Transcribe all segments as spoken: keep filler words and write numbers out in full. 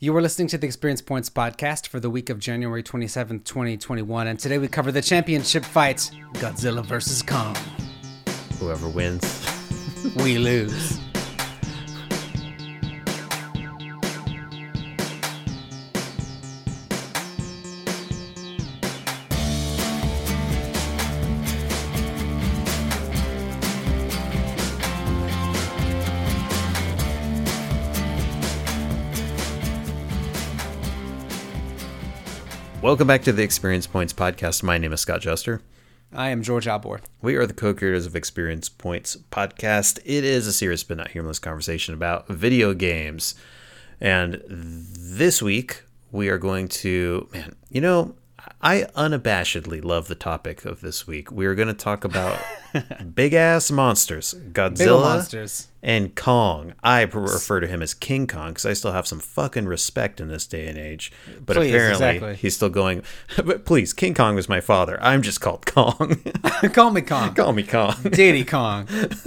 You were listening to the Experience Points podcast for the week of January twenty-seventh, twenty twenty-one, and today we cover the championship fight, Godzilla versus Kong. Whoever wins. We lose. Welcome back to the Experience Points podcast. My name is Scott Juster. I am George Albor. We are the co-creators of Experience Points podcast. It is a serious but not humorless conversation about video games. And this week, we are going to, man, you know, I unabashedly love the topic of this week. We are going to talk about big-ass monsters, Godzilla monsters. and Kong. I refer to him as King Kong because I still have some fucking respect in this day and age. But Please, apparently, exactly. he's still going, but please, King Kong was my father. I'm just called Kong. Call me Kong. Call me Kong. Diddy Kong.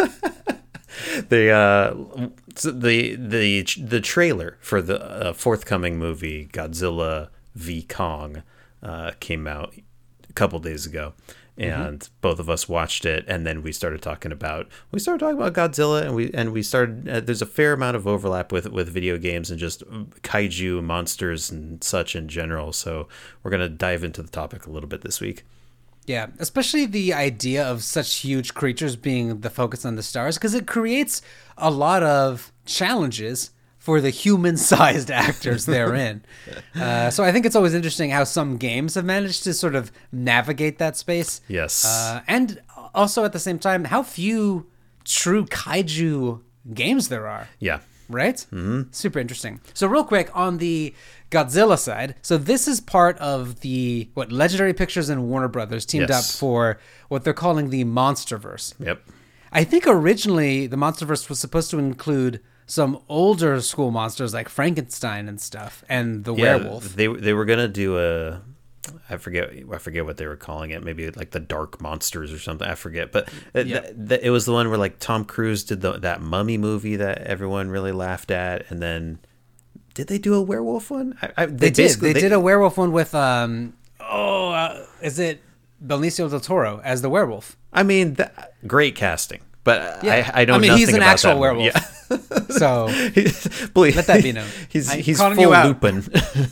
the uh, the the the trailer for the uh, forthcoming movie Godzilla v Kong uh, came out a couple days ago, and mm-hmm. both of us watched it, and then we started talking about we started talking about Godzilla, and we and we started. Uh, there's a fair amount of overlap with with video games and just kaiju monsters and such in general. So we're gonna dive into the topic a little bit this week. Yeah, especially the idea of such huge creatures being the focus on the stars, because it creates a lot of challenges for the human-sized actors therein. uh, so I think it's always interesting how some games have managed to sort of navigate that space. Yes. Uh, and also at the same time, how few true kaiju games there are. Yeah. Right? Mm-hmm. Super interesting. So real quick on the Godzilla side. So this is part of the, what, Legendary Pictures and Warner Brothers teamed Yes. up for what they're calling the Monsterverse. Yep. I think originally the Monsterverse was supposed to include some older school monsters like Frankenstein and stuff and the Yeah, werewolf. They they were gonna do a, I forget I forget what they were calling it. Maybe like the Dark Monsters or something. I forget. But it, Yeah. th- th- it was the one where like Tom Cruise did the, that Mummy movie that everyone really laughed at, and then did they do a werewolf one? I, I, They, did. They, did a werewolf one with um oh uh, is it Benicio del Toro as the werewolf? I mean, th- great casting. But Yeah. I, I know I mean, nothing he's an about actual that movie. werewolf. Yeah. So Please, let that be known. He's I'm he's calling full you out. Lupin.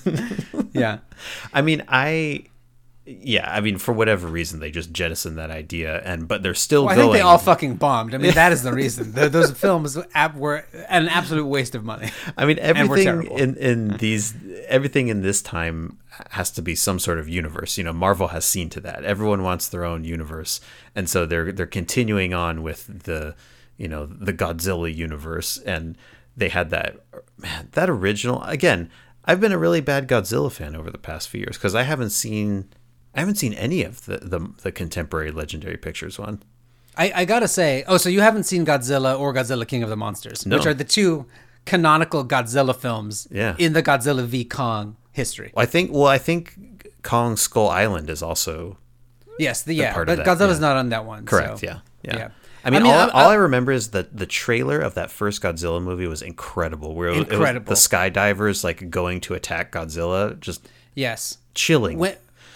yeah. I mean, I yeah, I mean, for whatever reason, they just jettisoned that idea, and but they're still Well, I going. think they all fucking bombed. I mean, that is the reason. The, those films ab- were an absolute waste of money. I mean, And we're everything terrible. in, in these, everything in this time has to be some sort of universe. You know, Marvel has seen to that. Everyone wants their own universe, and so they're they're continuing on with the, you know, the Godzilla universe, and they had that man that original. Again, I've been a really bad Godzilla fan over the past few years because I haven't seen I haven't seen any of the the, the contemporary Legendary Pictures one. I, I gotta say, oh, so you haven't seen Godzilla or Godzilla King of the Monsters, No. which are the two canonical Godzilla films Yeah. in the Godzilla v Kong history. I think. Well, I think Kong Skull Island is also Yes, the, yeah, part but of that, Godzilla's yeah. not on that one. correct. so, Yeah, yeah. yeah. I mean, I mean, all, I- all I- I remember is that the trailer of that first Godzilla movie was incredible. Where it was, Incredible. it was the skydivers like going to attack Godzilla, just Yes. chilling. When,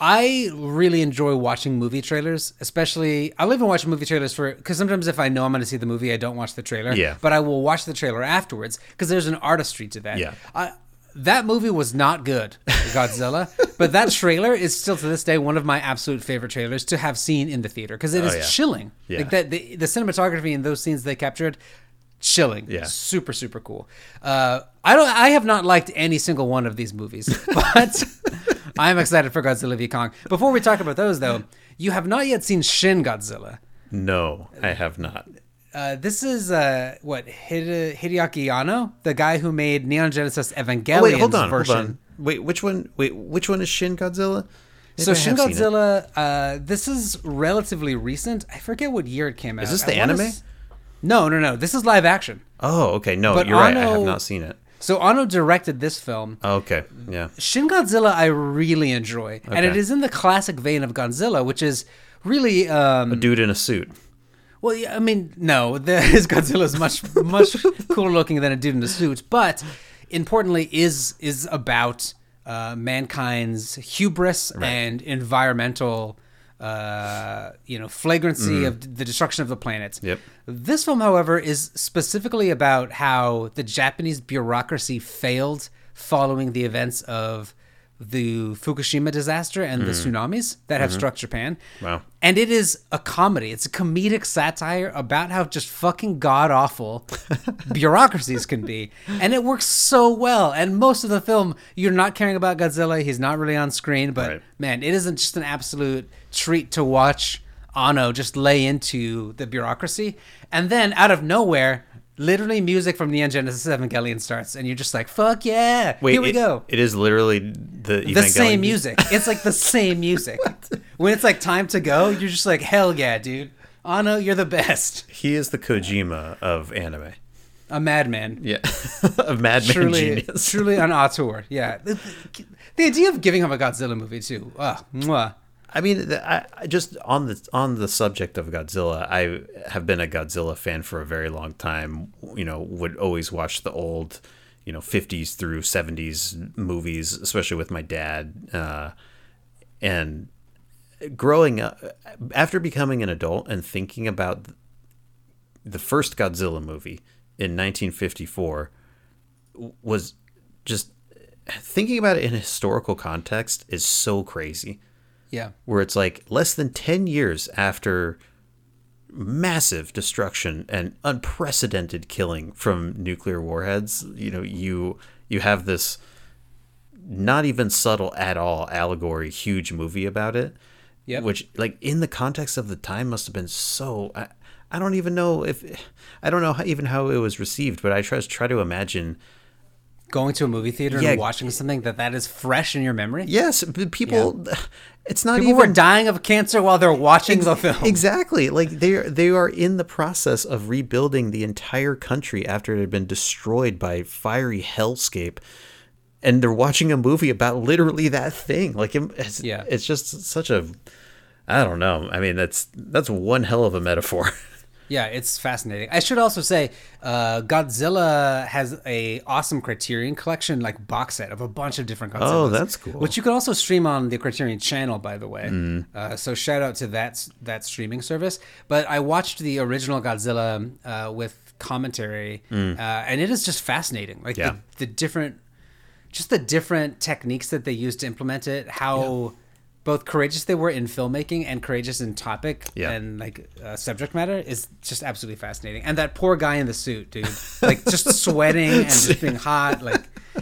I really enjoy watching movie trailers, especially I'll even watch movie trailers for because sometimes if I know I'm going to see the movie, I don't watch the trailer. Yeah. But I will watch the trailer afterwards because there's an artistry to that. Yeah. I, that movie was not good, Godzilla, but that trailer is still to this day one of my absolute favorite trailers to have seen in the theater because it is Oh, yeah. chilling. Yeah. Like that, the, the cinematography in those scenes they captured, chilling. Yeah. Super super cool. Uh, I don't. I have not liked any single one of these movies, but I'm excited for Godzilla v Kong. Before we talk about those, though, you have not yet seen Shin Godzilla. No, I have not. Uh, this is uh, what Hide- Hideaki Anno, the guy who made Neon Genesis Evangelion's Oh, wait, hold on, version. hold on. Wait, which one? Wait, which one is Shin Godzilla? Maybe So I Shin have seen it. Godzilla, uh, this is relatively recent. I forget what year it came out. Is this I the wanna anime? s- No, no, no. This is live action. Oh, okay. No, But you're right. I Anno- have not seen it. So Anno directed this film. Oh, okay. Yeah. Shin Godzilla I really enjoy. And Okay. it is in the classic vein of Godzilla, which is really um A dude in a suit. well yeah, I mean no, the, his Godzilla is much much cooler looking than a dude in a suit, but importantly, is is about uh, mankind's hubris Right. and environmental, uh, you know, flagrancy Mm. of the destruction of the planet. Yep. This film, however, is specifically about how the Japanese bureaucracy failed following the events of the Fukushima disaster and the tsunamis that have struck Japan. Wow. And it is a comedy. It's a comedic satire about how just fucking god awful bureaucracies can be. And it works so well. And most of the film, you're not caring about Godzilla. He's not really on screen. But Right. man, it isn't just an absolute treat to watch Anno just lay into the bureaucracy. And then out of nowhere, literally music from Neon Genesis Evangelion starts. And you're just like, fuck yeah. Wait, Here we it- go. It is literally the The Evangelion- same music. It's like the same music. When it's like time to go, you're just like, hell yeah, dude. Anno, you're the best. He is the Kojima of anime. A madman. Yeah, of Madman Truly, genius. truly an auteur. Yeah. The, the idea of giving him a Godzilla movie, too. Ah, mwah. I mean, the- I, I just on the on the subject of Godzilla, I have been a Godzilla fan for a very long time. You know, would always watch the old, you know, fifties through seventies movies, especially with my dad. Uh, and growing up, after becoming an adult and thinking about the first Godzilla movie in nineteen fifty-four, was just thinking about it in a historical context is so crazy. Yeah. Where it's like less than ten years after massive destruction and unprecedented killing from nuclear warheads, you know, you you have this not even subtle at all allegory, huge movie about it. Yep. Which, like, in the context of the time must have been so, I, I don't even know if, I don't know how, even how it was received, but I try, try to imagine. Going to a movie theater Yeah. and watching something that that is fresh in your memory. Yes, but people, it's not People even. were dying of cancer while they're watching the film. Exactly. Like they they are in the process of rebuilding the entire country after it had been destroyed by fiery hellscape, and they're watching a movie about literally that thing. Like it's Yeah. it's just such a, I don't know. I mean, that's that's one hell of a metaphor. Yeah, it's fascinating. I should also say, uh, Godzilla has a awesome Criterion collection, like box set of a bunch of different Godzillas. Oh, that's cool. Which you can also stream on the Criterion channel, by the way. Uh, so shout out to that that streaming service. But I watched the original Godzilla uh, with commentary, uh, and it is just fascinating. Like Yeah. the, the different, just the different techniques that they used to implement it. How. Both courageous they were in filmmaking and courageous in topic Yeah. and like uh, subject matter is just absolutely fascinating. And that poor guy in the suit, dude, like just sweating and just being hot. Like,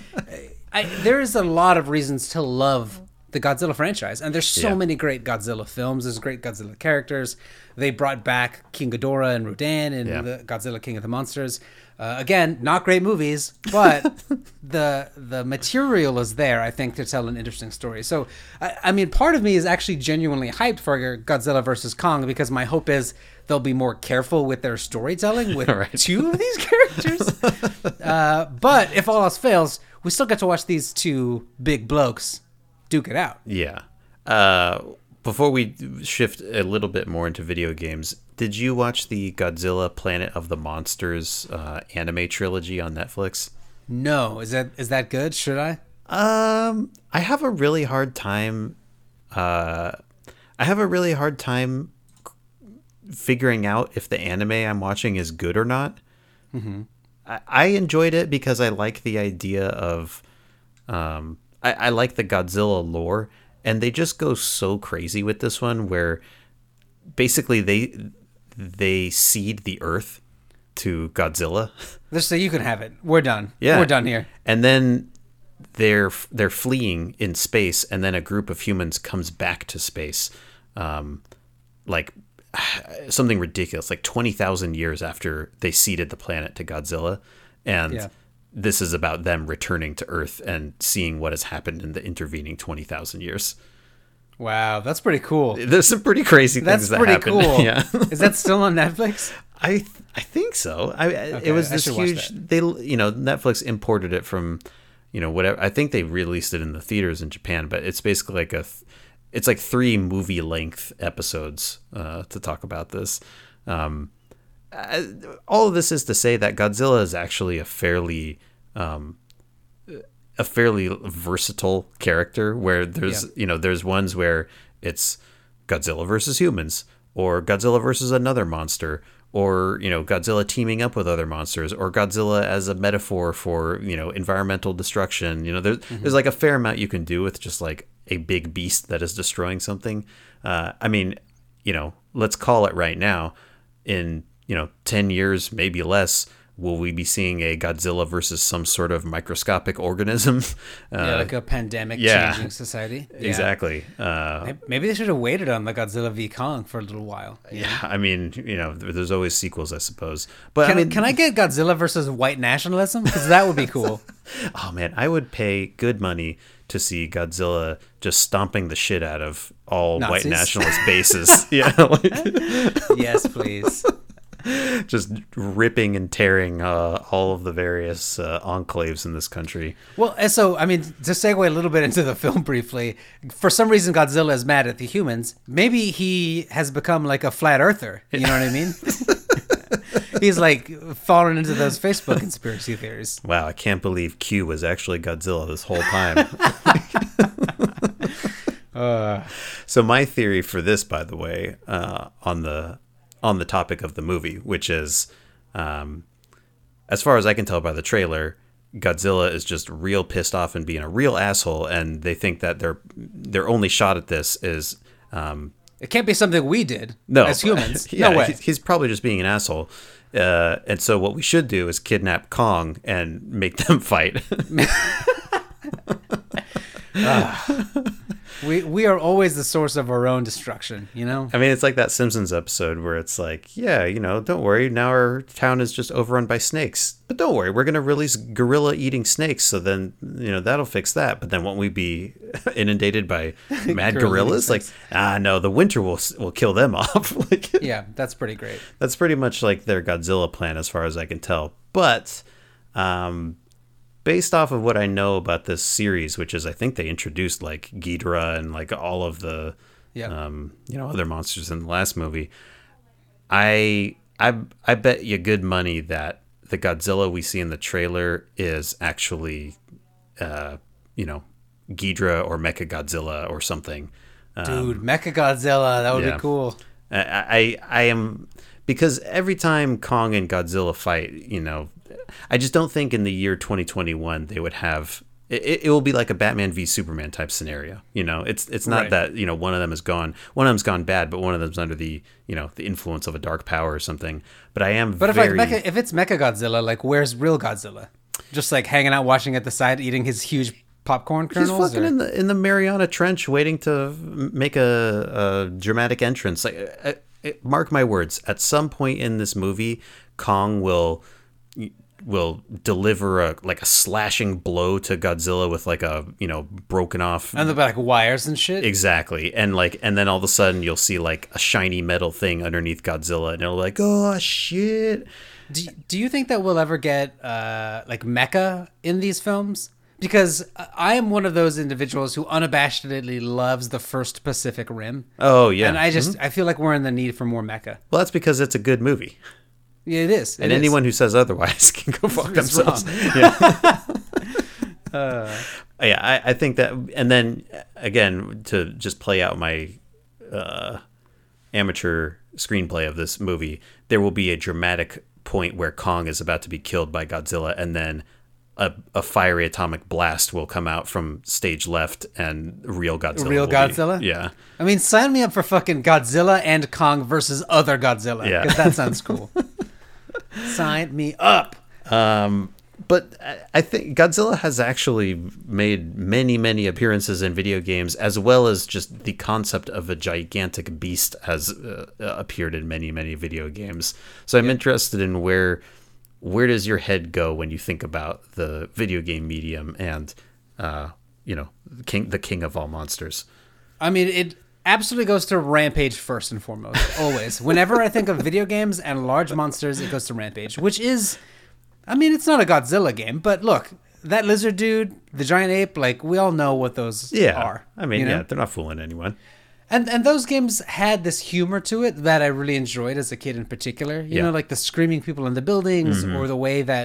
I, there is a lot of reasons to love the Godzilla franchise, and there's so Yeah. many great Godzilla films. There's great Godzilla characters. They brought back King Ghidorah and Rodan in Yeah. the Godzilla King of the Monsters. Uh, again, not great movies, but the the material is there, I think, to tell an interesting story. So, I, I mean, part of me is actually genuinely hyped for Godzilla versus Kong because my hope is they'll be more careful with their storytelling with Right. two of these characters. uh, but if all else fails, we still get to watch these two big blokes duke it out. Yeah. Uh, before we shift a little bit more into video games, did you watch the Godzilla Planet of the Monsters uh, anime trilogy on Netflix? No, is that is that good? Should I? Um, I have a really hard time. Uh, I have a really hard time figuring out if the anime I'm watching is good or not. Mm-hmm. I, I enjoyed it because I like the idea of, um, I, I like the Godzilla lore, and they just go so crazy with this one, where basically they they seed the Earth to Godzilla. Just so you can have it. We're done. Yeah. We're done here. And then they're they're fleeing in space, and then a group of humans comes back to space, um, like something ridiculous, like twenty thousand years after they ceded the planet to Godzilla, and Yeah. this is about them returning to Earth and seeing what has happened in the intervening twenty thousand years. Wow, that's pretty cool. There's some pretty crazy That's things that pretty happen. cool. Yeah. Is that still on Netflix? I th- I think so. I Okay, it was I this should watch huge. that. They you know Netflix imported it from, you know whatever. I think they released it in the theaters in Japan, but it's basically like a, th- it's like three movie length episodes uh, to talk about this. Um, I, all of this is to say that Godzilla is actually a fairly um, a fairly versatile character where there's, Yeah. you know, there's ones where it's Godzilla versus humans, or Godzilla versus another monster, or, you know, Godzilla teaming up with other monsters, or Godzilla as a metaphor for, you know, environmental destruction. You know, there's, mm-hmm. there's like a fair amount you can do with just like a big beast that is destroying something. Uh, I mean, you know, let's call it right now. In, you know, ten years, maybe less, will we be seeing a Godzilla versus some sort of microscopic organism? Uh, yeah, like a pandemic yeah, changing society. Yeah. Exactly. Uh, Maybe they should have waited on the Godzilla v Kong for a little while. Yeah, know? I mean, you know, there's always sequels, I suppose. But can I mean, can I get Godzilla versus white nationalism? Because that would be cool. Oh man, I would pay good money to see Godzilla just stomping the shit out of all Nazis? White nationalist bases. Yeah. Like, yes, please. Just ripping and tearing uh, all of the various uh, enclaves in this country. Well, and so, I mean, to segue a little bit into the film briefly, for some reason Godzilla is mad at the humans. Maybe he has become like a flat earther. You know what I mean? He's like fallen into those Facebook conspiracy theories. Wow, I can't believe Q was actually Godzilla this whole time. uh. So my theory for this, by the way, uh, on the... on the topic of the movie, which is, um, as far as I can tell by the trailer, Godzilla is just real pissed off and being a real asshole, and they think that their their only shot at this is... Um, it can't be something we did no, as humans. Yeah, no way. He's probably just being an asshole. Uh, and so what we should do is kidnap Kong and make them fight. uh. We we are always the source of our own destruction, you know? I mean, it's like that Simpsons episode where it's like, yeah, you know, don't worry. Now our town is just overrun by snakes. But don't worry. We're going to release gorilla eating snakes. So then, you know, that'll fix that. But then won't we be inundated by mad gorillas? Like, ah, no, the winter will will kill them off. Like, yeah, that's pretty great. That's pretty much like their Godzilla plan as far as I can tell. But... um based off of what I know about this series, which is I think they introduced like Ghidorah and like all of the, yeah. um, you know, other monsters in the last movie. I I I bet you good money that the Godzilla we see in the trailer is actually, uh, you know, Ghidorah or Mechagodzilla or something. Um, Dude, Mechagodzilla, that would yeah. be cool. I, I I am because every time Kong and Godzilla fight, you know. I just don't think in the year twenty twenty-one they would have it, it will be like a Batman v Superman type scenario. You know, it's it's not right. that, you know, one of them is gone. One of them's gone bad, but one of them's under the, you know, the influence of a dark power or something. But I am But very... if like Mecha, if it's Mechagodzilla, like where's real Godzilla? Just like hanging out watching at the side eating his huge popcorn kernels? He's fucking or? in the in the Mariana Trench waiting to make a, a dramatic entrance. Like I, I, mark my words, at some point in this movie, Kong will will deliver a like a slashing blow to Godzilla with like a, you know, broken off and the like wires and shit. Exactly. And like and then all of a sudden you'll see like a shiny metal thing underneath Godzilla and it'll like, oh shit. Do, do you think that we'll ever get uh like mecha in these films? Because I am one of those individuals who unabashedly loves the first Pacific Rim. Oh yeah. And I just mm-hmm. I feel like we're in the need for more mecha. Well, that's because it's a good movie. Yeah, it is. It and is. anyone who says otherwise can go fuck it's themselves. Wrong. Yeah. uh, yeah, I, I think that, and then again, to just play out my uh, amateur screenplay of this movie, there will be a dramatic point where Kong is about to be killed by Godzilla, and then a, a fiery atomic blast will come out from stage left, and real Godzilla. Real Godzilla? Be, yeah. I mean, sign me up for fucking Godzilla and Kong versus other Godzilla. Yeah. Because that sounds cool. Sign me up. Um, but I think Godzilla has actually made many, many appearances in video games, as well as just the concept of a gigantic beast has uh, appeared in many, many video games. So I'm yeah. interested in where where does your head go when you think about the video game medium and, uh, you know, king, the king of all monsters? I mean, it absolutely goes to Rampage first and foremost, always. Whenever I think of video games and large monsters, it goes to Rampage, which is, I mean, it's not a Godzilla game, but look, that lizard dude, the giant ape, like, we all know what those yeah. are. I mean, you know? yeah, they're not fooling anyone. And and those games had this humor to it that I really enjoyed as a kid in particular. You yeah. know, like the screaming people in the buildings mm-hmm. or the way that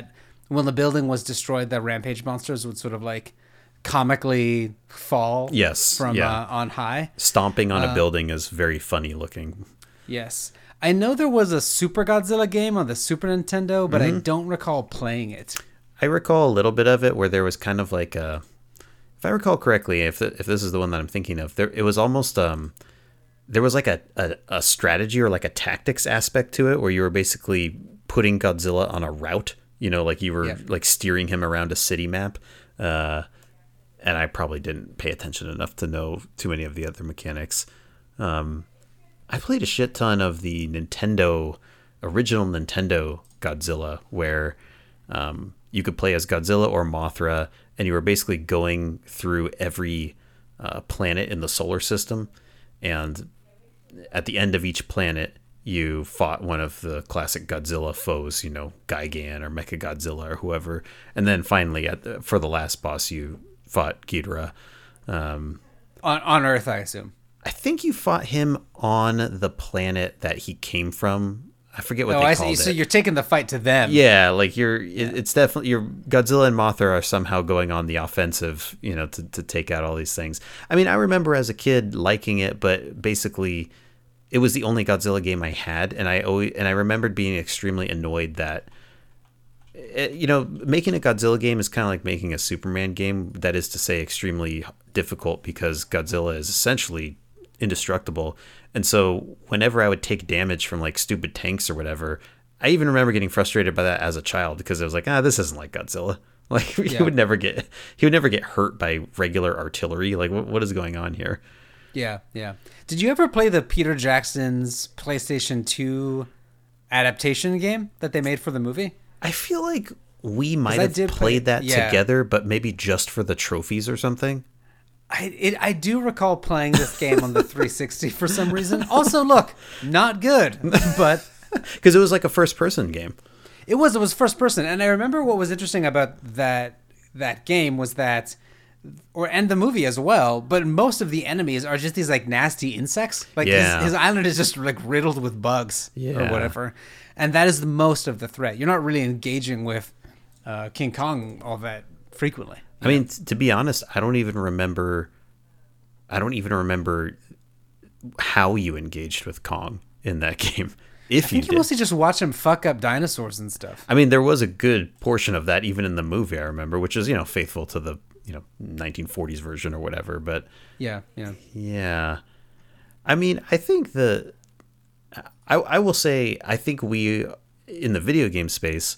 when the building was destroyed, the rampage monsters would sort of like comically fall Yes, from yeah. uh, on high. Stomping on Uh, a building is very funny looking. Yes. I know there was a Super Godzilla game on the Super Nintendo, but Mm-hmm. I don't recall playing it. I recall a little bit of it where there was kind of like a, if I recall correctly, if the, if this is the one that I'm thinking of, there it was almost um, there was like a, a a strategy or like a tactics aspect to it where you were basically putting Godzilla on a route. You know, like you were Yeah. like steering him around a city map. Uh, and I probably didn't pay attention enough to know too many of the other mechanics. Um, I played a shit ton of the Nintendo, original Nintendo Godzilla, where um, you could play as Godzilla or Mothra, and you were basically going through every uh, planet in the solar system, and at the end of each planet, you fought one of the classic Godzilla foes, you know, Gigan or Mechagodzilla or whoever, and then finally, at the, for the last boss, you fought Ghidorah. Um, On on Earth, I assume. I think you fought him on the planet that he came from. I forget what Oh, they I called see. it. So you're taking the fight to them. Yeah, like you're. It, it's definitely your Godzilla and Mothra are somehow going on the offensive, you know, to to take out all these things. I mean, I remember as a kid liking it, but basically, it was the only Godzilla game I had, and I always and I remembered being extremely annoyed that. It, you know, making a Godzilla game is kind of like making a Superman game. That is to say, extremely difficult because Godzilla is essentially indestructible. And so whenever I would take damage from like stupid tanks or whatever, I even remember getting frustrated by that as a child because I was like, ah, this isn't like Godzilla. Like he Yeah. would never get he would never get hurt by regular artillery. Like what, what is going on here? Yeah, yeah. Did you ever play the Peter Jackson's PlayStation two adaptation game that they made for the movie? I feel like we might I have did played play- that yeah. together, but maybe just for the trophies or something. I it, I do recall playing this game on the three sixty for some reason. Also, look, not good, but Because it was like a first person game. it was it was first person, and I remember what was interesting about that that game was that, or and the movie as well. But most of the enemies are just these like nasty insects. Like Yeah. his, his island is just like riddled with bugs or Yeah. whatever, and that is the most of the threat. You're not really engaging with uh, King Kong all that frequently. I mean, t- to be honest, I don't even remember. I don't even remember how you engaged with Kong in that game. If I you think you did, mostly just watch him fuck up dinosaurs and stuff. I mean, there was a good portion of that even in the movie. I remember, which is you know faithful to the you know nineteen forties version or whatever. But Yeah, yeah. yeah, I mean, I think the. I I will say I think we in the video game space.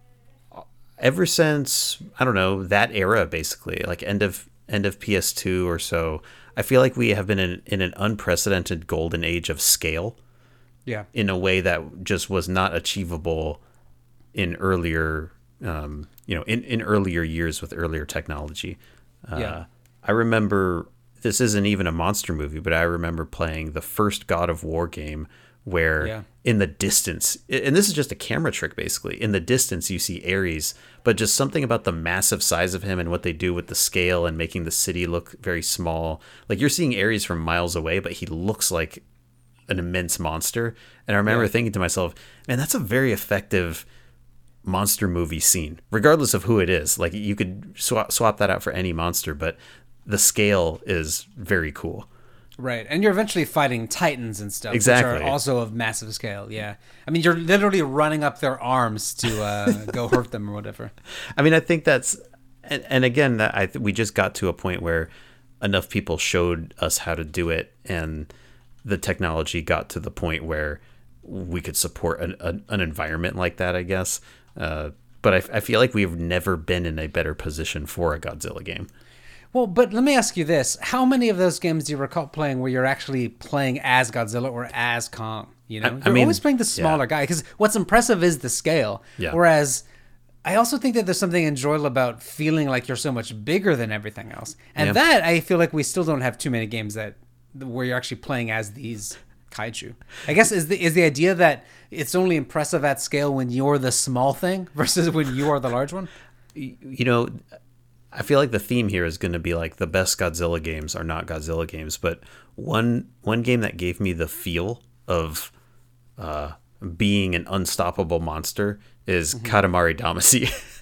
Ever since I don't know that era, basically like end of end of P S two or so, I feel like we have been in, in an unprecedented golden age of scale Yeah. in a way that just was not achievable in earlier, um, you know, in, in earlier years with earlier technology. Uh, Yeah. I remember this isn't even a monster movie, but I remember playing the first God of War game where Yeah. in the distance, and this is just a camera trick basically, in the distance you see Ares, but just something about the massive size of him and what they do with the scale and making the city look very small. Like you're seeing Ares from miles away, but he looks like an immense monster. And I remember Yeah. thinking to myself, man, that's a very effective monster movie scene, regardless of who it is. Like you could swap, swap that out for any monster, but the scale is very cool. Right, and you're eventually fighting titans and stuff, Exactly. which are also of massive scale. Yeah, I mean, you're literally running up their arms to uh, go hurt them or whatever. I mean, I think that's, and, and again, that I th- we just got to a point where enough people showed us how to do it, and the technology got to the point where we could support an, an, an environment like that, I guess. Uh, but I, I feel like we've never been in a better position for a Godzilla game. Well, but let me ask you this: how many of those games do you recall playing where you're actually playing as Godzilla or as Kong? You know, I- I you're mean, always playing the smaller yeah. guy because what's impressive is the scale. Yeah. Whereas, I also think that there's something enjoyable about feeling like you're so much bigger than everything else, and Yeah. that I feel like we still don't have too many games that where you're actually playing as these kaiju. I guess is the is the idea that it's only impressive at scale when you're the small thing versus when you are the large one. You know, I feel like the theme here is going to be like the best Godzilla games are not Godzilla games, but one one game that gave me the feel of uh, being an unstoppable monster is Mm-hmm. Katamari Damacy.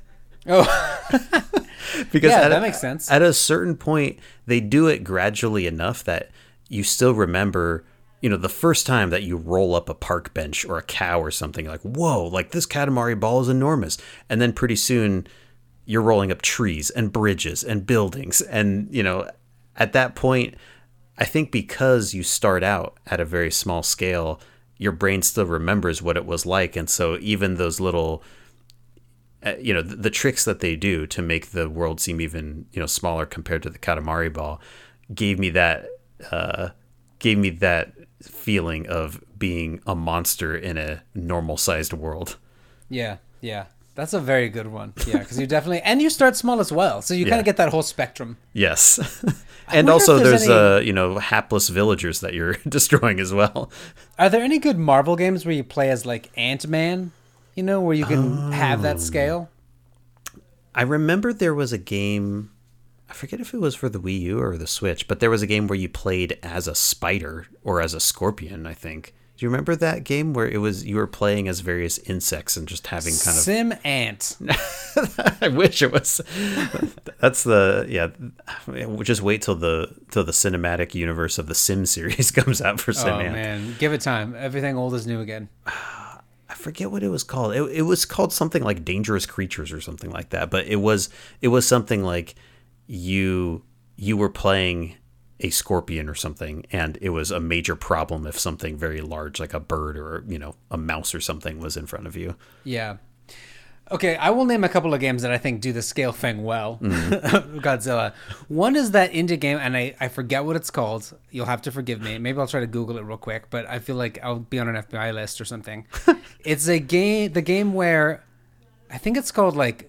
Oh, because yeah, at that a, makes sense. At a certain point, they do it gradually enough that you still remember, you know, the first time that you roll up a park bench or a cow or something, like, whoa, like this Katamari ball is enormous. And then pretty soon you're rolling up trees and bridges and buildings. And, you know, at that point, I think because you start out at a very small scale, your brain still remembers what it was like. And so even those little, uh, you know, the, the tricks that they do to make the world seem even, you know, smaller compared to the Katamari ball gave me that, uh, gave me that feeling of being a monster in a normal sized world. Yeah, yeah. That's a very good one. Yeah, because you definitely, and you start small as well. So you Yeah. kind of get that whole spectrum. Yes. And wonder also if there's, there's any- uh, you know, hapless villagers that you're destroying as well. Are there any good Marvel games where you play as like Ant-Man? You know, where you can have that scale? I remember there was a game, I forget if it was for the Wii U or the Switch, but there was a game where you played as a spider or as a scorpion, I think. Do you remember that game where it was you were playing as various insects and just having kind of Sim Ant. I wish it was. That's the yeah. Just wait till the till the cinematic universe of the Sim series comes out for Sim Oh Ant. man, give it time. Everything old is new again. I forget what it was called. It, it was called something like Dangerous Creatures or something like that. But it was it was something like you you were playing a scorpion or something, and it was a major problem if something very large like a bird or, you know, a mouse or something was in front of you. Yeah. Okay, I will name a couple of games that I think do the scale thing well. Mm-hmm. Godzilla. One is that indie game, and I, I forget what it's called. You'll have to forgive me. Maybe I'll try to Google it real quick, but I feel like I'll be on an F B I list or something. It's a game, the game where I think it's called like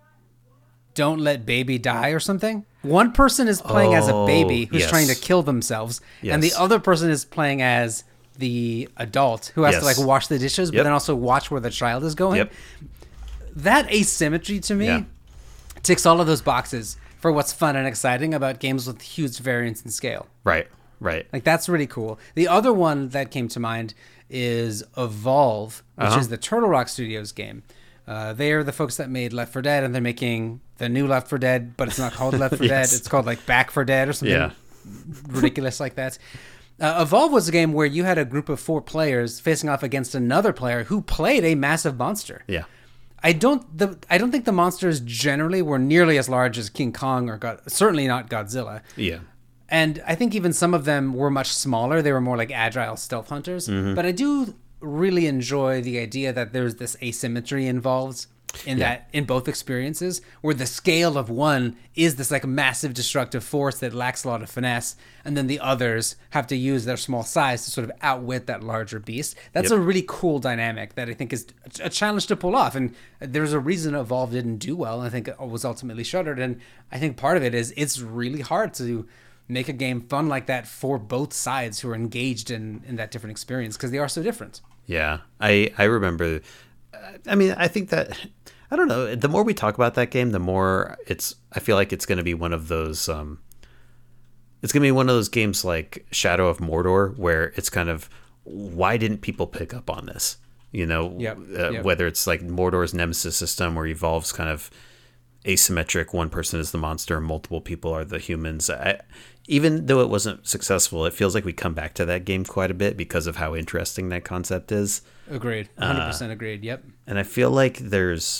Don't Let Baby Die or something. One person is playing as a baby who's yes. trying to kill themselves, and the Yes. other person is playing as the adult who has Yes. to like wash the dishes, but Yep. then also watch where the child is going. Yep. That asymmetry to me Yeah. ticks all of those boxes for what's fun and exciting about games with huge variance in scale. Right. Right. Like that's really cool. The other one that came to mind is Evolve, which Uh-huh. is the Turtle Rock Studios game. Uh, they are the folks that made Left four Dead, and they're making the new Left four Dead, but it's not called Left four Yes. Dead. It's called like Back four Dead or something Yeah. ridiculous like that. Uh, Evolve was a game where you had a group of four players facing off against another player who played a massive monster. Yeah. I don't the I don't think the monsters generally were nearly as large as King Kong or God, certainly not Godzilla. Yeah. And I think even some of them were much smaller. They were more like agile stealth hunters. Mm-hmm. But I do really enjoy the idea that there's this asymmetry involved in Yeah. that in both experiences, where the scale of one is this like massive destructive force that lacks a lot of finesse, and then the others have to use their small size to sort of outwit that larger beast. That's Yep. a really cool dynamic that I think is a challenge to pull off. And there's a reason Evolve didn't do well. I think it was ultimately shuttered. And I think part of it is it's really hard to make a game fun like that for both sides who are engaged in, in that different experience, because they are so different. Yeah, I I remember. I mean, I think that I don't know. The more we talk about that game, the more it's. I feel like it's going to be one of those. Um, it's going to be one of those games like Shadow of Mordor, where it's kind of why didn't people pick up on this? You know, Yep, uh, yep. whether it's like Mordor's Nemesis system, or Evolve's kind of asymmetric. One person is the monster, and multiple people are the humans. I, even though it wasn't successful, it feels like we come back to that game quite a bit because of how interesting that concept is. Agreed. one hundred percent agreed. Yep. And I feel like there's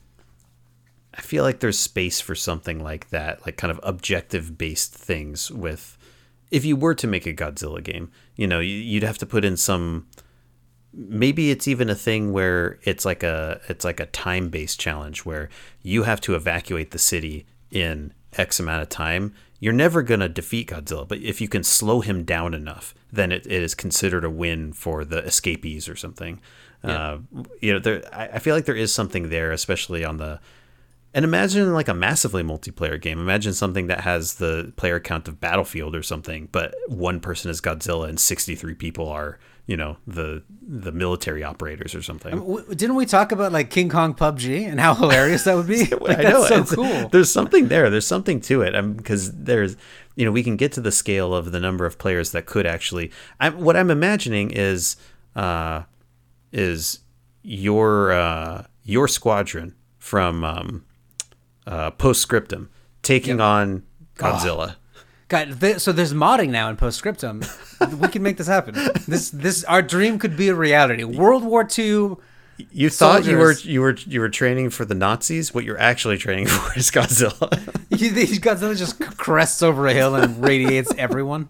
I feel like there's space for something like that, like kind of objective based things with if you were to make a Godzilla game, you know, you- you'd have to put in some maybe it's even a thing where it's like a it's like a time based challenge where you have to evacuate the city in X amount of time. You're never going to defeat Godzilla, but if you can slow him down enough, then it, it is considered a win for the escapees or something. Yeah. Uh, you know, there. I, I feel like there is something there, especially on the. And imagine like a massively multiplayer game. Imagine something that has the player count of Battlefield or something, but one person is Godzilla and sixty-three people are, you know, the the military operators or something. W- Didn't we talk about like King Kong P U B G and how hilarious that would be? Like, I know. that's so it's- cool. There's something there. There's something to it. Because there's, you know, we can get to the scale of the number of players that could actually. I'm, what I'm imagining is, uh, is your uh, your squadron from um, uh, Postscriptum taking Yep. on Godzilla. God, th- so there's modding now in Postscriptum. We can make this happen. This this our dream could be a reality. World War Two. You thought you were Soldiers. you were you were training for the Nazis. What you're actually training for is Godzilla. Godzilla just crests over a hill and radiates everyone.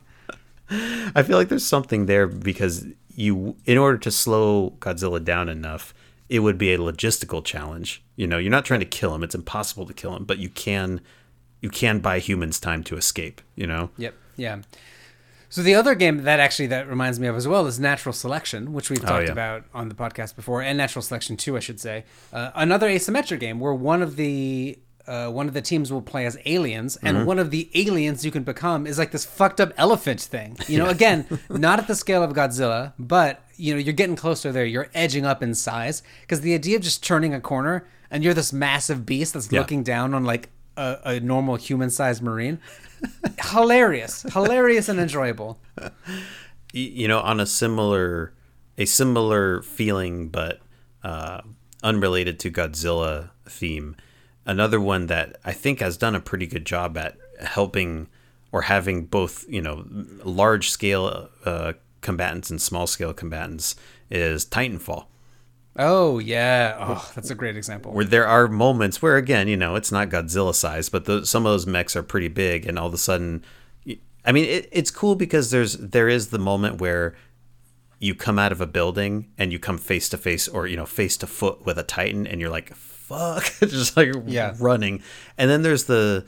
I feel like there's something there because you, in order to slow Godzilla down enough, it would be a logistical challenge. You know, you're not trying to kill him; it's impossible to kill him, but you can, you can buy humans time to escape. You know. Yep. Yeah. So the other game that actually that reminds me of as well is Natural Selection, which we've talked yeah. about on the podcast before, and Natural Selection two, I should say. Uh, another asymmetric game where one of the uh, one of the teams will play as aliens, and Mm-hmm. one of the aliens you can become is like this fucked up elephant thing. You know, again, not at the scale of Godzilla, but you know, you're getting closer there. You're edging up in size because the idea of just turning a corner and you're this massive beast that's Yeah. looking down on like a, a normal human-sized marine. hilarious hilarious and enjoyable. Y- you know, on a similar a similar feeling but uh unrelated to Godzilla theme, another one that I think has done a pretty good job at helping or having both, you know, large scale uh combatants and small scale combatants is Titanfall, Oh yeah, oh that's a great example. where there are moments where, again, you know, it's not Godzilla size, but the, some of those mechs are pretty big, and all of a sudden, I mean, it, it's cool because there's there is the moment where you come out of a building and you come face to face or, you know, face to foot with a Titan, and you're like, fuck, just like Yeah. running, and then there's the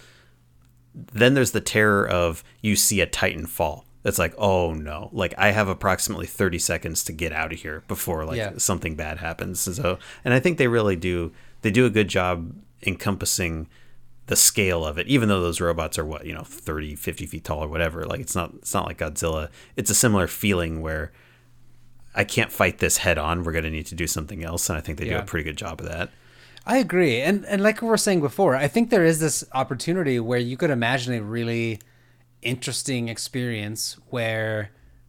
then there's the terror of you see a Titan fall. It's like, oh no, like I have approximately thirty seconds to get out of here before like Yeah. something bad happens. So, and I think they really do, they do a good job encompassing the scale of it, even though those robots are what, you know, thirty, fifty feet tall or whatever. Like it's not, it's not like Godzilla. It's a similar feeling where I can't fight this head on. We're going to need to do something else. And I think they do Yeah. a pretty good job of that. I agree, and and like we were saying before, I think there is this opportunity where you could imagine a really interesting experience where,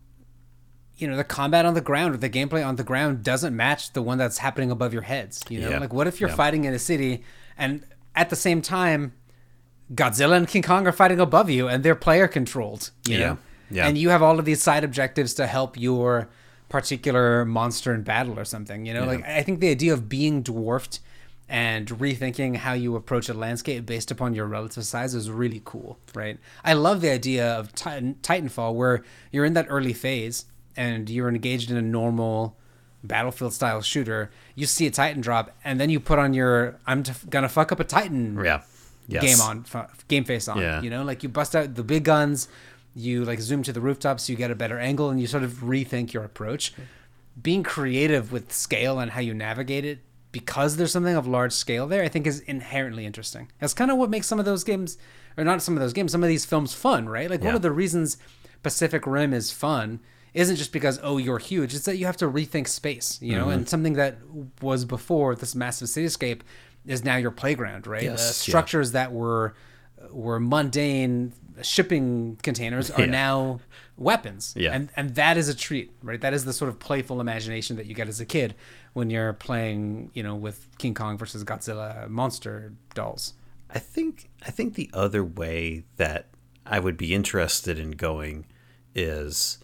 you know, the combat on the ground or the gameplay on the ground doesn't match the one that's happening above your heads. You know, Yeah. like what if you're Yeah. fighting in a city and at the same time Godzilla and King Kong are fighting above you and they're player controlled, you Yeah. know? Yeah. And you have all of these side objectives to help your particular monster in battle or something, you know? Like I think the idea of being dwarfed and rethinking how you approach a landscape based upon your relative size is really cool, right? I love the idea of Titan, Titanfall where you're in that early phase and you're engaged in a normal battlefield style shooter. You see a Titan drop and then you put on your I'm t- gonna fuck up a Titan Yeah. Yes. game on f- game face on. Yeah. You know, like you bust out the big guns, you like zoom to the rooftops, you get a better angle, and you sort of rethink your approach. Being creative with scale and how you navigate it, because there's something of large scale there, I think is inherently interesting. That's kind of what makes some of those games, or not some of those games, some of these films fun, right? Like one Yeah. of the reasons Pacific Rim is fun isn't just because, oh, you're huge. It's that you have to rethink space, you know, and something that was before this massive cityscape is now your playground, right? Yes, Uh, yeah. structures that were were mundane shipping containers are Yeah. now weapons. Yeah. And and that is a treat, right? That is the sort of playful imagination that you get as a kid when you're playing, you know, with King Kong versus Godzilla monster dolls. I think I think the other way that I would be interested in going is,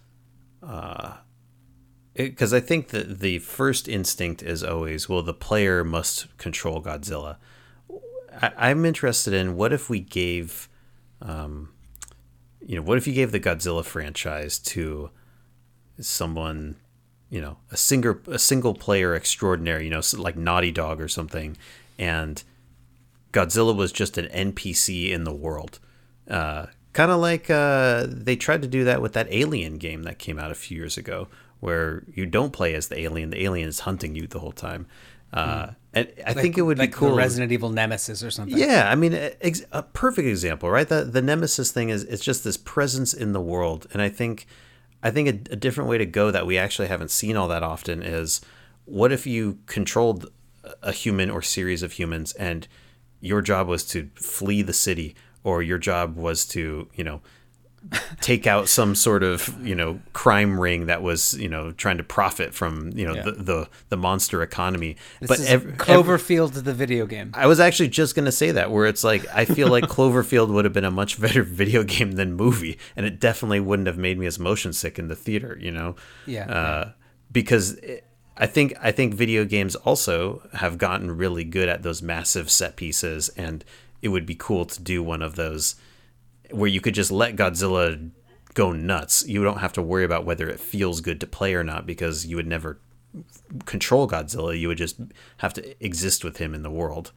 because I think that the first instinct is always, well, the player must control Godzilla. I, I'm interested in what if we gave, um, you know, what if you gave the Godzilla franchise to someone, you know, a single a single player extraordinary, you know, so like Naughty Dog or something, and Godzilla was just an N P C in the world. Uh, kind of like uh, they tried to do that with that Alien game that came out a few years ago, where you don't play as the alien. The alien is hunting you the whole time. Uh, and I think it would like be cool. the Resident Evil Nemesis or something. Yeah, I mean, ex- a perfect example, right? The the Nemesis thing is it's just this presence in the world, and I think I think a, a different way to go that we actually haven't seen all that often is, what if you controlled a human or series of humans, and your job was to flee the city, or your job was to, you know, take out some sort of, you know, crime ring that was, you know, trying to profit from, you know, Yeah. the, the the monster economy. This but is ev- Cloverfield, the video game. I was actually just going to say that, where it's like, I feel like Cloverfield would have been a much better video game than movie, and it definitely wouldn't have made me as motion sick in the theater, you know? Yeah. Uh, because it, I think I think video games also have gotten really good at those massive set pieces, and it would be cool to do one of those where you could just let Godzilla go nuts. You don't have to worry about whether it feels good to play or not, because you would never control Godzilla. You would just have to exist with him in the world.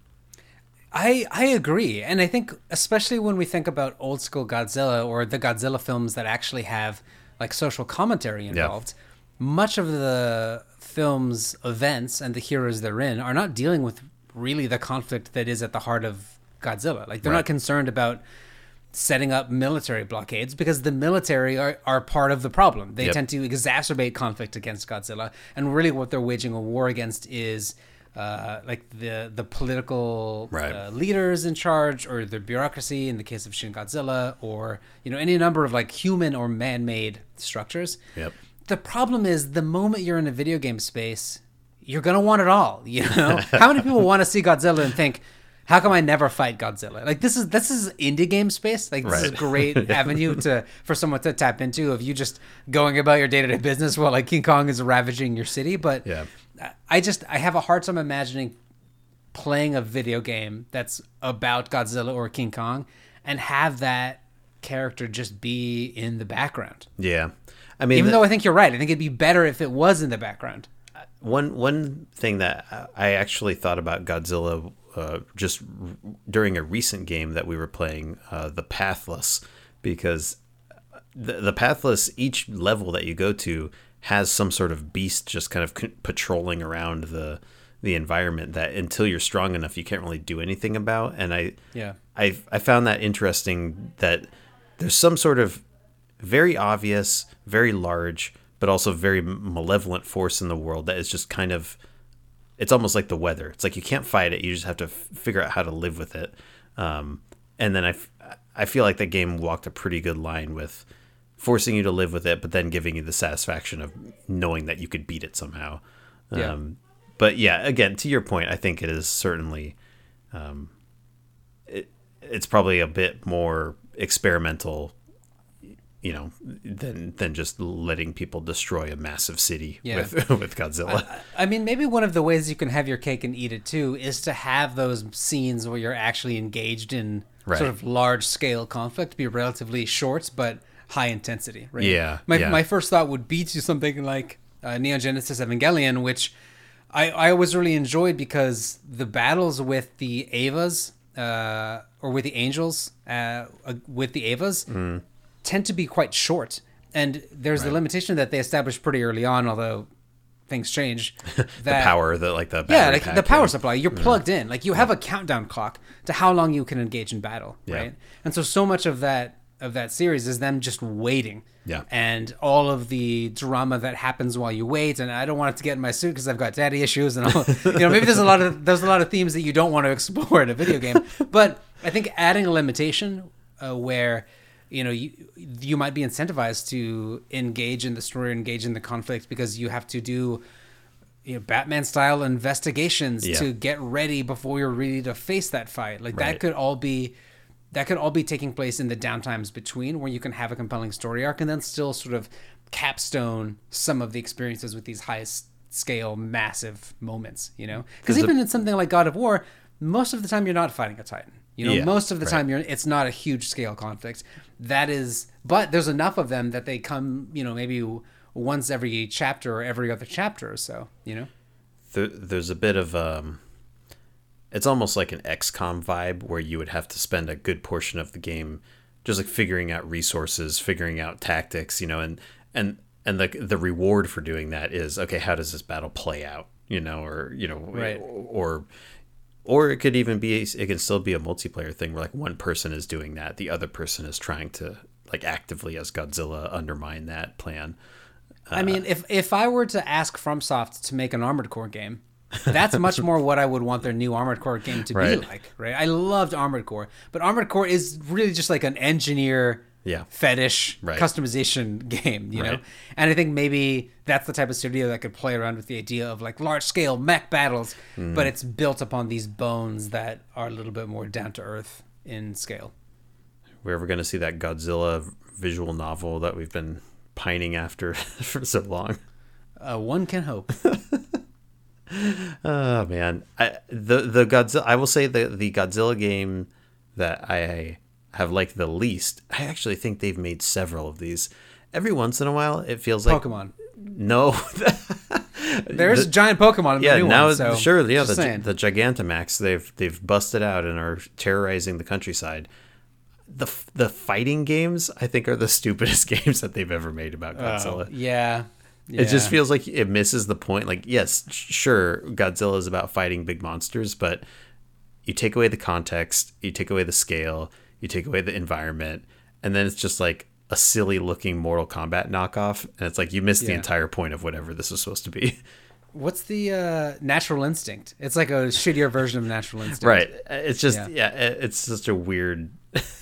I I agree, and I think especially when we think about old school Godzilla or the Godzilla films that actually have like social commentary involved, yeah. much of the film's events and the heroes they're in are not dealing with really the conflict that is at the heart of Godzilla. Like they're right. not concerned about setting up military blockades, because the military are, are part of the problem. They yep. tend to exacerbate conflict against Godzilla, and really what they're waging a war against is uh, like the the political right. uh, leaders in charge, or the bureaucracy in the case of Shin Godzilla, or you know any number of like human or man-made structures. Yep. The problem is the moment you're in a video game space, you're gonna want it all. You know, how many people want to see Godzilla and think, how come I never fight Godzilla? Like this is this is indie game space. Like this right. is a great avenue to for someone to tap into of you just going about your day to day business while like King Kong is ravaging your city. But yeah. I just I have a hard time imagining playing a video game that's about Godzilla or King Kong and have that character just be in the background. Yeah, I mean, even the, though I think you're right, I think it'd be better if it was in the background. One one thing that I actually thought about Godzilla. Uh, just r- during a recent game that we were playing, uh, the Pathless, because the, the Pathless, each level that you go to has some sort of beast just kind of c- patrolling around the the environment that until you're strong enough you can't really do anything about. And I yeah I I found that interesting, that there's some sort of very obvious, very large, but also very malevolent force in the world that is just kind of, it's almost like the weather. It's like you can't fight it. You just have to f- figure out how to live with it. Um, and then I, f- I feel like the game walked a pretty good line with forcing you to live with it, but then giving you the satisfaction of knowing that you could beat it somehow. Yeah. Um, but yeah, again, to your point, I think it is certainly, um, it, it's probably a bit more experimental, you know, than than just letting people destroy a massive city yeah. with with Godzilla. I, I mean, maybe one of the ways you can have your cake and eat it too is to have those scenes where you're actually engaged in right. sort of large scale conflict be relatively short but high intensity. Right? Yeah. My yeah. my first thought would be to something like uh, Neon Genesis Evangelion, which I I always really enjoyed because the battles with the Evas uh, or with the Angels uh, with the Evas. Mm. tend to be quite short, and there's right. the limitation that they established pretty early on, although things change. That, the power, the like the yeah, like pack, the power yeah. supply. You're yeah. plugged in, like you have a countdown clock to how long you can engage in battle, yeah. right? And so so much of that of that series is them just waiting, yeah, and all of the drama that happens while you wait. And I don't want it to get in my suit because I've got daddy issues, and I'll, you know maybe there's a lot of there's a lot of themes that you don't want to explore in a video game. But I think adding a limitation uh, where you know, you you might be incentivized to engage in the story, engage in the conflict, because you have to do, you know, Batman-style investigations yeah. to get ready before you're ready to face that fight. Like right. that could all be, that could all be taking place in the downtimes between, where you can have a compelling story arc and then still sort of capstone some of the experiences with these highest scale, massive moments. You know, because even the, in something like God of War, most of the time you're not fighting a Titan. You know, yeah, most of the right. time you're it's not a huge scale conflict. That is, but there's enough of them that they come, you know, maybe once every chapter or every other chapter or so, you know? There, there's a bit of, um, it's almost like an X COM vibe where you would have to spend a good portion of the game just like figuring out resources, figuring out tactics, you know, and, and, and the, the reward for doing that is, okay, how does this battle play out, you know, or, you know, right. or, Or it could even be, it can still be a multiplayer thing where like one person is doing that. The other person is trying to like actively as Godzilla undermine that plan. Uh, I mean, if, if I were to ask FromSoft to make an Armored Core game, that's much more what I would want their new Armored Core game to right. be like, right? I loved Armored Core, but Armored Core is really just like an engineer yeah. fetish Right. customization game, you know? Right. And I think maybe that's the type of studio that could play around with the idea of like large scale mech battles, Mm-hmm. but it's built upon these bones that are a little bit more down to earth in scale. We're ever going to see that Godzilla visual novel that we've been pining after for so long. Uh, one can hope. Oh man, I, the the Godzilla. I will say the the Godzilla game that I have liked the least. I actually think they've made several of these. Every once in a while, it feels like Pokemon. No, There's the, giant Pokemon in yeah. the new Now, one, so sure, yeah. just The, saying. the Gigantamax, they've they've busted out and are terrorizing the countryside. The the fighting games, I think, are the stupidest games that they've ever made about Godzilla. Oh, yeah. yeah. It just feels like it misses the point. Like, yes, sure, Godzilla is about fighting big monsters, but you take away the context, you take away the scale, you take away the environment, and then it's just like a silly looking Mortal Kombat knockoff. And it's like you missed the Yeah. entire point of whatever this was supposed to be. What's the uh, Natural Instinct? It's like a shittier version of Natural Instinct. Right. It's just, Yeah. yeah, it- it's just a weird.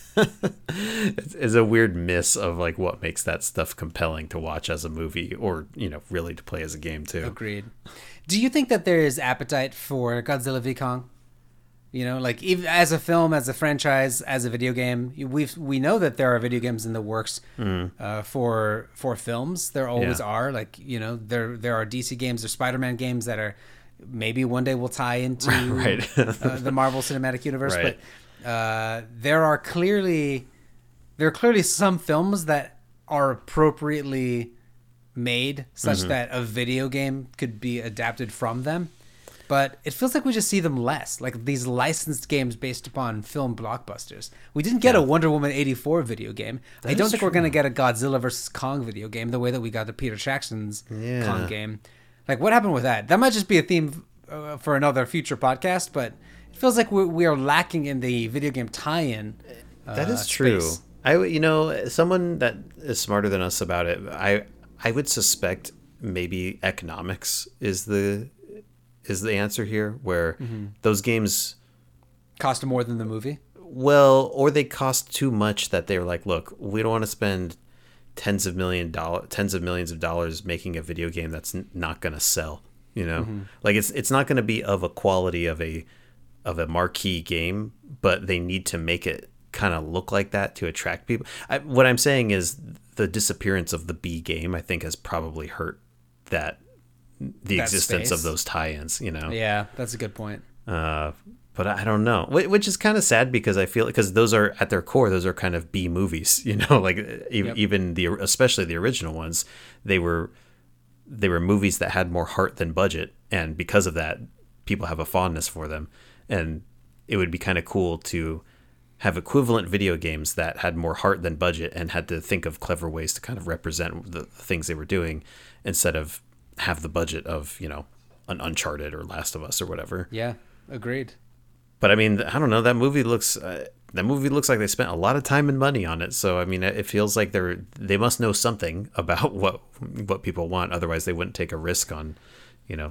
it's, it's a weird miss of like what makes that stuff compelling to watch as a movie, or you know, really to play as a game too. Agreed. Do you think that there is appetite for Godzilla v Kong? You know, like even as a film, as a franchise, as a video game, we we know that there are video games in the works uh, for for films. There always Yeah. are. Like you know, there there are D C games, there's Spider-Man games that are maybe one day will tie into Right. uh, the Marvel Cinematic Universe. Right. But uh, there are clearly there are clearly some films that are appropriately made such Mm-hmm. that a video game could be adapted from them. But it feels like we just see them less, like these licensed games based upon film blockbusters. We didn't get Yeah. a Wonder Woman eighty-four video game. I That don't is think we're true. going to get a Godzilla versus Kong video game the way that we got the Peter Jackson's Yeah. Kong game. Like, what happened with that? That might just be a theme uh, for another future podcast, but it feels like we, we are lacking in the video game tie-in. Uh, That is true. space. I w- you know, someone that is smarter than us about it, I I would suspect maybe economics is the is the answer here, where Mm-hmm. those games, Cost more than the movie. well, or they cost too much that they're like, look, we don't want to spend tens of million dollar tens of millions of dollars making a video game that's n- not going to sell, you know? Mm-hmm. Like it's it's not going to be of a quality of a of a marquee game, but they need to make it kind of look like that to attract people. I, what I'm saying is the disappearance of the B game, I think, has probably hurt that the That existence of space. those tie-ins, you know? Yeah, that's a good point. Uh, but I don't know, Wh- which is kind of sad because I feel because those are at their core, those are kind of B movies, you know, like e- Yep. even the, especially the original ones, they were, they were movies that had more heart than budget. And because of that, people have a fondness for them. And it would be kind of cool to have equivalent video games that had more heart than budget and had to think of clever ways to kind of represent the things they were doing instead of have the budget of, you know, an Uncharted or Last of Us or whatever. Yeah, agreed. But I mean, I don't know. That movie looks uh, that movie looks like they spent a lot of time and money on it. So I mean, it feels like they're they must know something about what what people want. Otherwise, they wouldn't take a risk on, you know,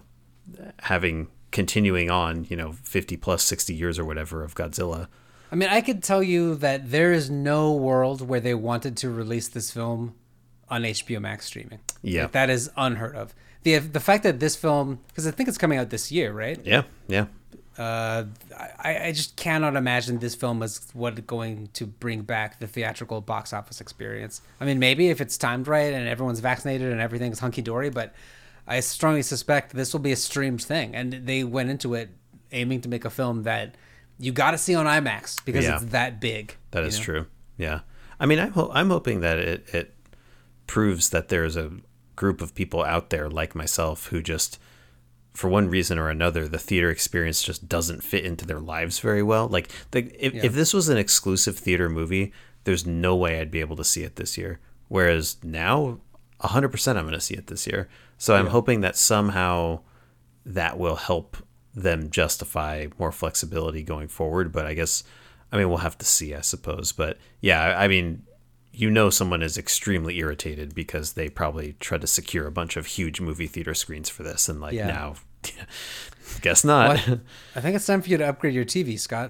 having continuing on, you know, fifty plus sixty years or whatever of Godzilla. I mean, I could tell you that there is no world where they wanted to release this film on H B O Max streaming. Yeah. Like, that is unheard of. The the fact that this film, because I think it's coming out this year, right? Yeah, yeah, Uh, I, I just cannot imagine this film is what going to bring back the theatrical box office experience. I mean, maybe if it's timed right and everyone's vaccinated and everything's hunky dory, but I strongly suspect this will be a streamed thing. And they went into it aiming to make a film that you got to see on IMAX because Yeah. it's that big. that you is know? true. Yeah, I mean, I'm ho- I'm hoping that it it proves that there's a group of people out there like myself who just, for one reason or another, the theater experience just doesn't fit into their lives very well. Like, the, if, Yeah. if this was an exclusive theater movie, there's no way I'd be able to see it this year. Whereas now, one hundred percent I'm going to see it this year. So I'm Yeah. hoping that somehow that will help them justify more flexibility going forward. But I guess, I mean, we'll have to see, I suppose. But yeah, I I mean, you know, someone is extremely irritated because they probably tried to secure a bunch of huge movie theater screens for this. And like Yeah. now, guess not. Well, I think it's time for you to upgrade your T V, Scott.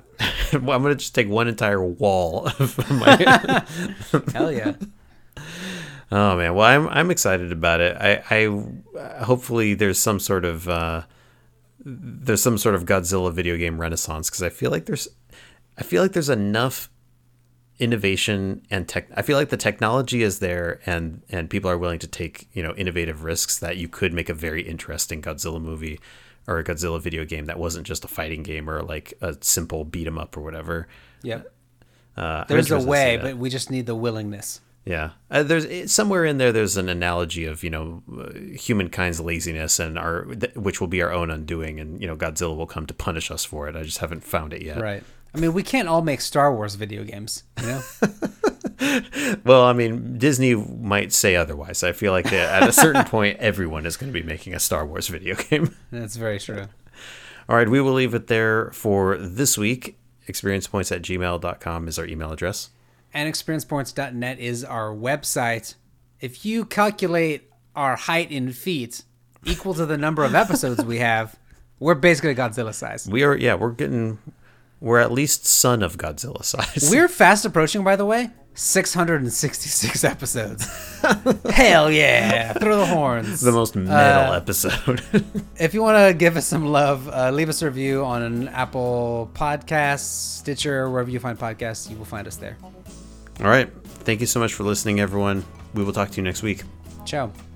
I'm gonna just take one entire wall of my. Hell yeah. Oh man, well I'm I'm excited about it. I I hopefully there's some sort of uh, there's some sort of Godzilla video game renaissance, because I feel like there's I feel like there's enough innovation and tech. I feel like the technology is there, and and people are willing to take, you know, innovative risks, that you could make a very interesting Godzilla movie or a Godzilla video game that wasn't just a fighting game or like a simple beat 'em up or whatever. Yep. Uh, there's a way, but we just need the willingness. Yeah, uh, there's somewhere in there. There's an analogy of, you know, uh, humankind's laziness and our, th- which will be our own undoing, and, you know, Godzilla will come to punish us for it. I just haven't found it yet. Right. I mean, we can't all make Star Wars video games, you know. Well, I mean, Disney might say otherwise. I feel like at a certain point, everyone is going to be making a Star Wars video game. That's very true. All right, we will leave it there for this week. experiencepoints at gmail dot com is our email address. And experiencepoints dot net is our website. If you calculate our height in feet equal to the number of episodes we have, we're basically Godzilla size. We are, yeah, we're getting, we're at least son of Godzilla size. We're fast approaching, by the way, six hundred sixty-six episodes. Hell yeah. Throw the horns. The most metal uh, episode. If you want to give us some love, uh, leave us a review on an Apple Podcast, Stitcher, wherever you find podcasts. You will find us there. All right. Thank you so much for listening, everyone. We will talk to you next week. Ciao.